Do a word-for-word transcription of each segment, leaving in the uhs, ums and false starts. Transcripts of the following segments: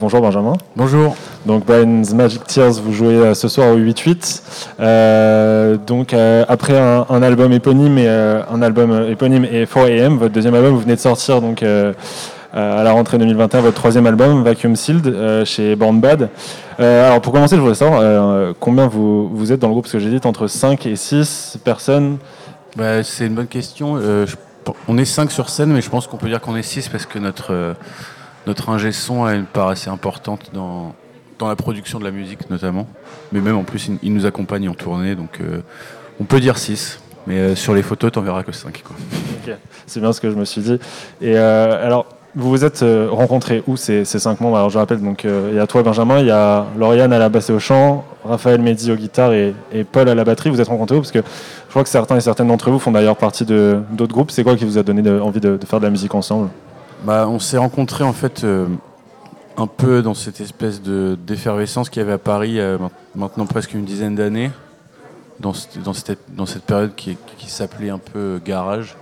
Bonjour Benjamin. Bonjour. Donc Brian's Magic Tears, vous jouez euh, ce soir au huit huit. Euh, donc euh, après un, un album éponyme et euh, un album éponyme et four A M, votre deuxième album, vous venez de sortir donc euh, à la rentrée deux mille vingt et un votre troisième album Vacuum Sealed euh, chez Born Bad. Euh, alors pour commencer, je voudrais savoir euh, combien vous, vous êtes dans le groupe, parce que j'ai dit entre cinq et six personnes. Bah, c'est une bonne question. Euh, je, on est cinq sur scène, mais je pense qu'on peut dire qu'on est six parce que notre euh, Notre ingé son a une part assez importante dans, dans la production de la musique notamment. Mais même en plus, il, il nous accompagne en tournée, donc euh, on peut dire six. Mais euh, sur les photos, t'en verras que cinq. Quoi. Okay. C'est bien ce que je me suis dit. Et euh, alors, vous vous êtes euh, rencontrés où ces, ces cinq membres? Alors je rappelle, donc il euh, y a toi Benjamin, il y a Lauriane à la basse et au chant, Raphaël Mehdi aux guitares et, et Paul à la batterie. Vous êtes rencontrés où? Parce que je crois que certains et certaines d'entre vous font d'ailleurs partie de, d'autres groupes. C'est quoi qui vous a donné de, envie de, de faire de la musique ensemble? Bah, on s'est rencontrés en fait euh, un peu dans cette espèce de, d'effervescence qu'il y avait à Paris euh, maintenant presque une dizaine d'années, dans, dans, cette, dans cette période qui, qui s'appelait un peu garage.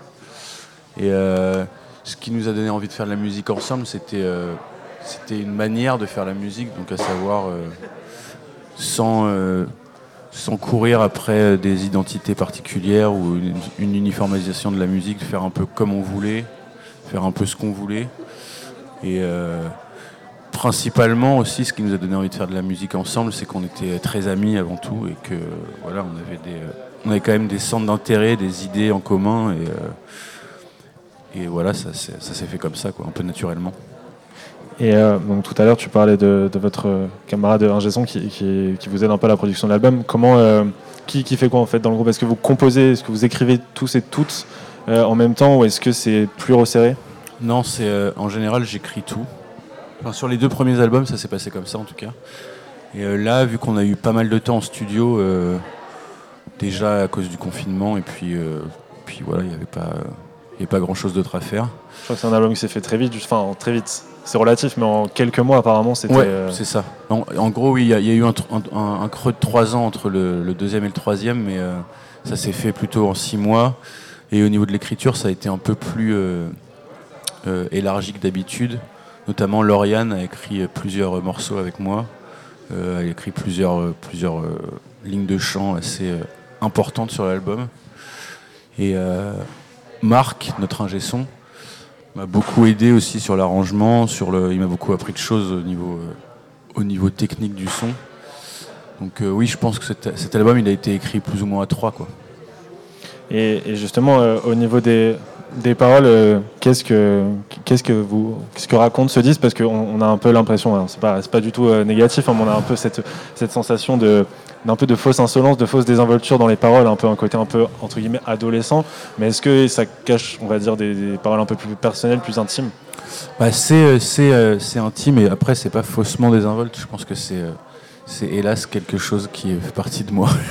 Et euh, ce qui nous a donné envie de faire de la musique ensemble, c'était, euh, c'était une manière de faire la musique, donc à savoir euh, sans, euh, sans courir après des identités particulières ou une, une uniformisation de la musique, de faire un peu comme on voulait, faire un peu ce qu'on voulait. Et euh, principalement aussi, ce qui nous a donné envie de faire de la musique ensemble, c'est qu'on était très amis avant tout et que voilà, on avait des, on avait quand même des centres d'intérêt, des idées en commun et, euh, et voilà, ça, ça s'est fait comme ça, quoi, un peu naturellement. Et euh, donc tout à l'heure, tu parlais de, de votre camarade ingé son qui, qui, qui vous aide un peu à la production de l'album. Comment, euh, qui, qui fait quoi en fait dans le groupe? Est-ce que vous composez, est-ce que vous écrivez tous et toutes Euh, en même temps, ou est-ce que c'est plus resserré? Non, c'est euh, en général j'écris tout. Enfin, sur les deux premiers albums, ça s'est passé comme ça en tout cas. Et euh, là, vu qu'on a eu pas mal de temps en studio, euh, déjà à cause du confinement, et puis, euh, puis voilà, il n'y avait pas, il y avait pas grand-chose d'autre à faire. Je crois que c'est un album qui s'est fait très vite, enfin très vite. C'est relatif, mais en quelques mois apparemment, c'était. Ouais, euh... c'est ça. En, en gros, oui, il y, y a eu un, un, un creux de trois ans entre le, le deuxième et le troisième, mais euh, ça s'est fait plutôt en six mois. Et au niveau de l'écriture, ça a été un peu plus euh, euh, élargi que d'habitude. Notamment, Lauriane a écrit plusieurs morceaux avec moi. Euh, elle a écrit plusieurs, euh, plusieurs euh, lignes de chant assez euh, importantes sur l'album. Et euh, Marc, notre ingé son, m'a beaucoup aidé aussi sur l'arrangement. Sur le, il m'a beaucoup appris de choses au niveau, euh, au niveau technique du son. Donc euh, oui, je pense que cet, cet album, il a été écrit plus ou moins à trois, quoi. Et, et justement, euh, au niveau des, des paroles, euh, qu'est-ce que qu'est-ce que vous qu'est-ce que racontent ce disque? Parce qu'on on a un peu l'impression, alors c'est pas c'est pas du tout euh, négatif, hein, mais on a un peu cette cette sensation de d'un peu de fausse insolence, de fausse désinvolture dans les paroles, un peu un côté un peu entre guillemets adolescent. Mais est-ce que ça cache, on va dire, des, des paroles un peu plus personnelles, plus intimes? Bah, c'est c'est euh, c'est intime, et après c'est pas faussement désinvolte. Je pense que c'est euh, c'est hélas quelque chose qui fait partie de moi.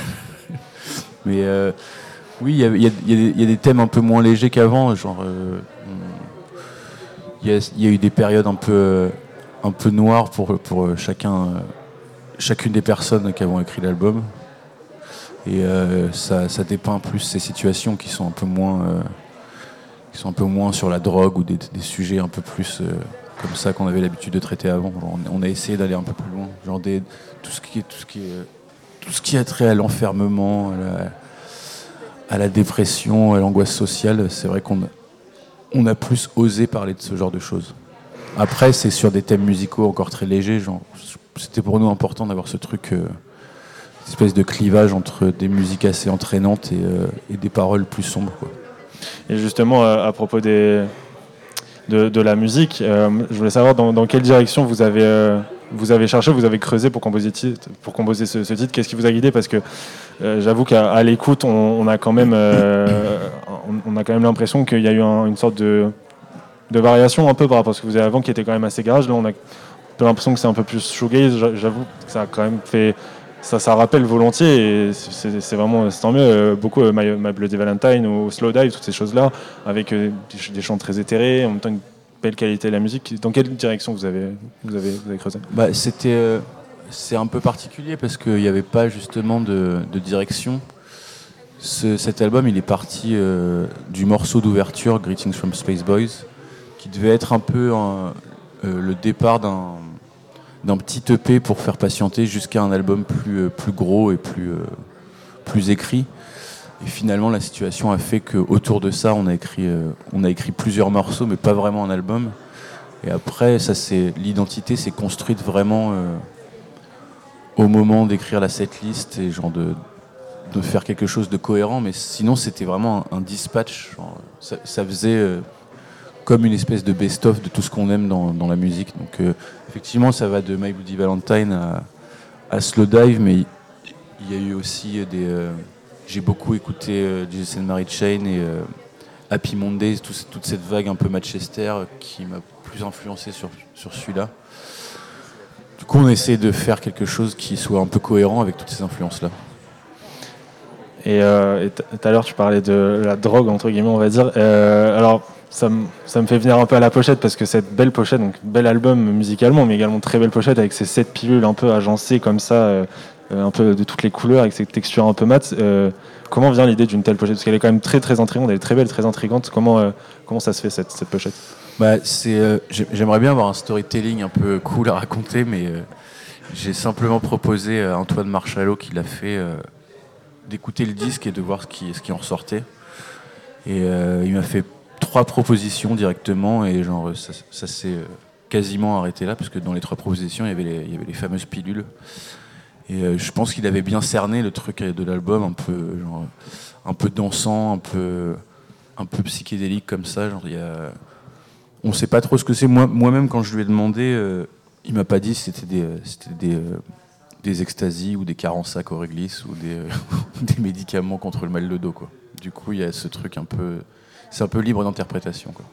Mais euh, oui, il y a, y, a, y a des thèmes un peu moins légers qu'avant, genre il euh, y, y a eu des périodes un peu euh, un peu noires pour pour chacun euh, chacune des personnes qui ont écrit l'album, et euh, ça ça dépeint plus ces situations qui sont un peu moins euh, qui sont un peu moins sur la drogue ou des, des sujets un peu plus euh, comme ça qu'on avait l'habitude de traiter avant. Genre, on, on a essayé d'aller un peu plus loin, genre des, tout ce qui est tout ce qui est tout ce qui a trait à l'enfermement, à la, à la dépression, à l'angoisse sociale. C'est vrai qu'on a, on a plus osé parler de ce genre de choses. Après, c'est sur des thèmes musicaux encore très légers. Genre, c'était pour nous important d'avoir ce truc, euh, cette espèce de clivage entre des musiques assez entraînantes et, euh, et des paroles plus sombres, quoi. Et justement, à, à propos des, de, de la musique, euh, je voulais savoir dans, dans quelle direction vous avez, euh, vous avez cherché, vous avez creusé pour composer, titre, pour composer ce, ce titre. Qu'est-ce qui vous a guidé? Parce que euh, j'avoue qu'à à l'écoute, on, on a quand même, euh, on, on a quand même l'impression qu'il y a eu un, une sorte de, de variation un peu par rapport à ce que vous avez avant, qui était quand même assez garage. Là, on a l'impression que c'est un peu plus shoegaze. J'avoue que ça a quand même fait... Ça, ça rappelle volontiers, et c'est, c'est vraiment, c'est tant mieux. Euh, beaucoup euh, My, My Bloody Valentine ou Slow Dive, toutes ces choses-là, avec euh, des, des chants très éthérés, en même temps une belle qualité de la musique. Dans quelle direction vous avez, vous avez, vous avez creusé? Bah, c'était, euh, c'est un peu particulier parce qu'il n'y avait pas justement de, de direction. Ce, cet album, il est parti euh, du morceau d'ouverture Greetings from Space Boys, qui devait être un peu euh, euh, le départ d'un d'un petit E P pour faire patienter jusqu'à un album plus, euh, plus gros et plus, euh, plus écrit. Et finalement, la situation a fait qu'autour de ça, on a écrit, euh, on a écrit plusieurs morceaux, mais pas vraiment un album. Et après, ça, c'est, l'identité s'est construite vraiment euh, au moment d'écrire la setlist et genre de, de faire quelque chose de cohérent. Mais sinon, c'était vraiment un, un dispatch. Genre, ça, ça faisait euh, comme une espèce de best-of de tout ce qu'on aime dans, dans la musique. Donc, euh, effectivement, ça va de My Bloody Valentine à, à Slow Dive, mais il y a eu aussi des... Euh, j'ai beaucoup écouté euh, Jesus and Mary Chain et euh, Happy Mondays, tout, toute cette vague un peu Manchester qui m'a plus influencé sur, sur celui-là. Du coup, on essaie de faire quelque chose qui soit un peu cohérent avec toutes ces influences-là. Et euh, tout à l'heure, tu parlais de la drogue, entre guillemets, on va dire. Euh, alors, ça, m- ça me fait venir un peu à la pochette, parce que cette belle pochette, donc bel album musicalement, mais également très belle pochette, avec ces sept pilules un peu agencées comme ça, euh, un peu de toutes les couleurs, avec ces textures un peu mates. Euh, comment vient l'idée d'une telle pochette? Parce qu'elle est quand même très très intrigante, elle est très belle, très intrigante. Comment, euh, comment ça se fait, cette, cette pochette? Bah, c'est, euh, j'aimerais bien avoir un storytelling un peu cool à raconter, mais euh, j'ai simplement proposé à Antoine Marchalot, qui l'a fait, euh, d'écouter le disque et de voir ce qui, ce qui en ressortait. Et euh, il m'a fait trois propositions directement, et genre ça, ça s'est euh, quasiment arrêté là, parce que dans les trois propositions, il y avait les, il y avait les fameuses pilules. Et euh, je pense qu'il avait bien cerné le truc de l'album, un peu, genre, un peu dansant, un peu, un peu psychédélique comme ça. Genre, il y a... On ne sait pas trop ce que c'est. Moi, moi-même, quand je lui ai demandé, euh, il m'a pas dit si c'était des, c'était des, euh, des extasies ou des carensac au réglisse ou des, euh, des médicaments contre le mal de dos, quoi. Du coup, il y a ce truc un peu... C'est un peu libre d'interprétation, quoi.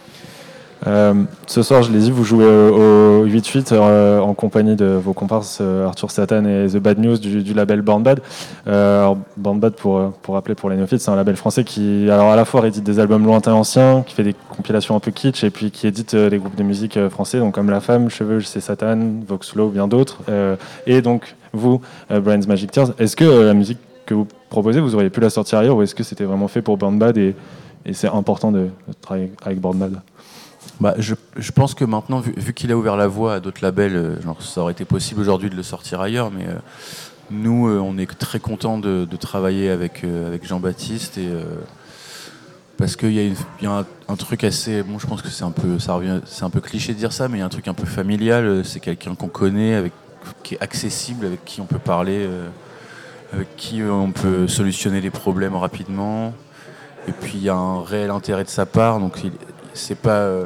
Euh, ce soir, je l'ai dit, vous jouez au, au huit huit euh, en compagnie de vos comparses euh, Arthur Satan et The Bad News du, du label Born Bad. Euh, alors, Born Bad, pour, pour rappeler pour les néophytes, c'est un label français qui, alors à la fois édite des albums lointains anciens, qui fait des compilations un peu kitsch, et puis qui édite euh, les groupes de musique euh, français, donc comme La Femme, Cheveux, c'est Satan, Voxlow, bien d'autres. Euh, et donc, vous, euh, Brian's Magic Tears, est-ce que euh, la musique que vous proposez, vous auriez pu la sortir ailleurs, ou est-ce que c'était vraiment fait pour Born Bad et, et c'est important de, de travailler avec Born Bad? Bah, je, je pense que maintenant, vu, vu qu'il a ouvert la voie à d'autres labels, euh, genre, ça aurait été possible aujourd'hui de le sortir ailleurs, mais euh, nous, euh, on est très contents de, de travailler avec, euh, avec Jean-Baptiste, et, euh, parce qu'il y a, une, il y a un, un truc assez... Bon, je pense que c'est un peu, ça revient, c'est un peu cliché de dire ça, mais il y a un truc un peu familial. C'est quelqu'un qu'on connaît, avec, qui est accessible, avec qui on peut parler, euh, avec qui on peut solutionner les problèmes rapidement. Et puis il y a un réel intérêt de sa part, donc il, c'est pas... Euh,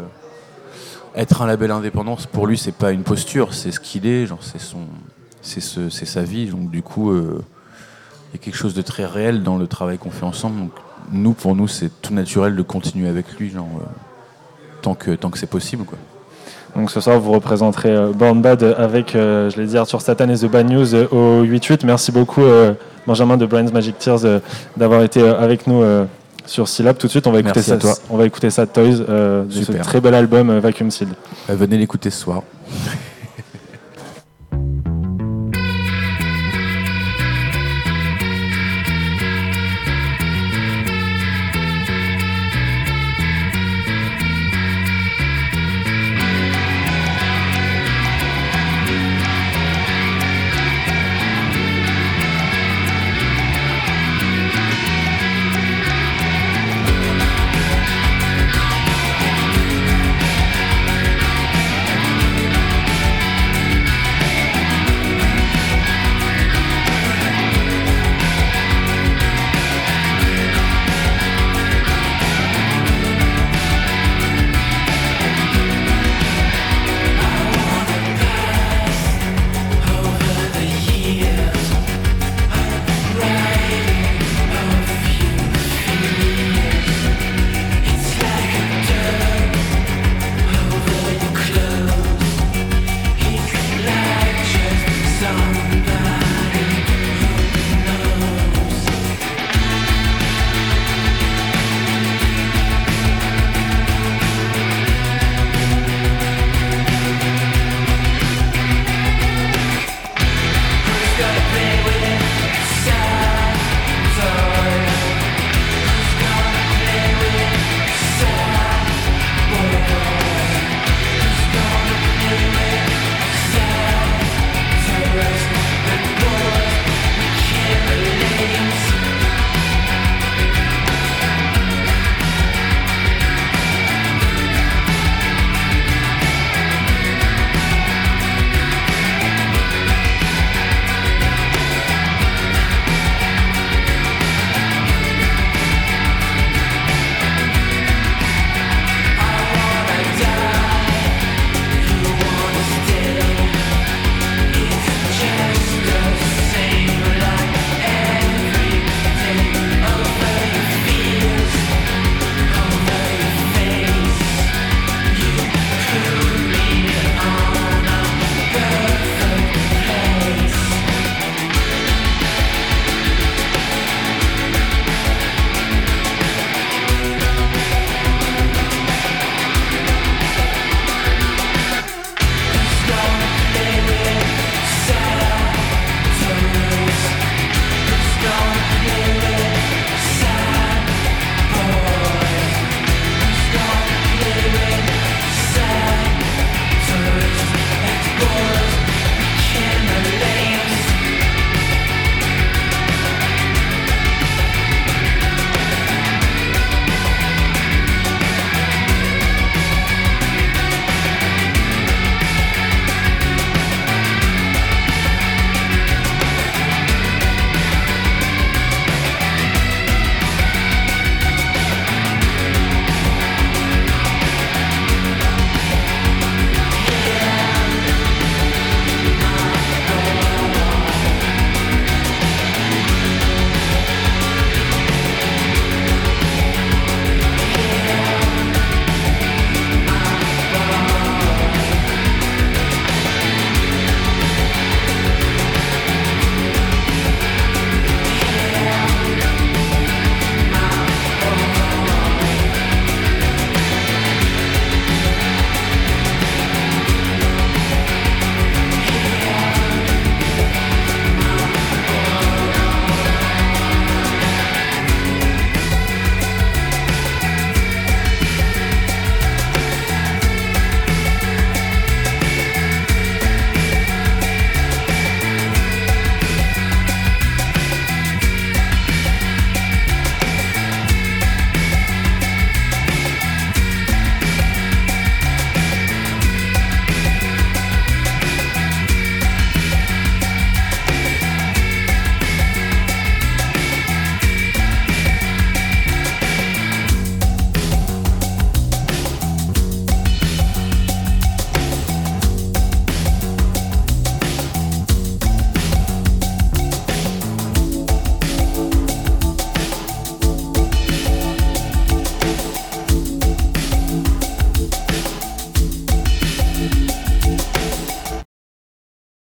être un label indépendant, pour lui, c'est pas une posture, c'est ce qu'il est, genre c'est son, c'est ce, c'est sa vie. Donc du coup, euh, il y a quelque chose de très réel dans le travail qu'on fait ensemble. Donc nous, pour nous, c'est tout naturel de continuer avec lui, genre euh, tant que tant que c'est possible, quoi. Donc ce soir, vous représenterez euh, Born Bad avec, euh, je l'ai dit, Arthur Satan et The Bad News euh, au huit huit. Merci beaucoup, euh, Benjamin de Brian's Magic Tears, euh, d'avoir été euh, avec nous euh, sur Syllab. Tout de suite, on va écouter, ça, on va écouter ça, Toys, euh, de ce très bel album euh, Vacuum Sealed. Euh, venez l'écouter ce soir.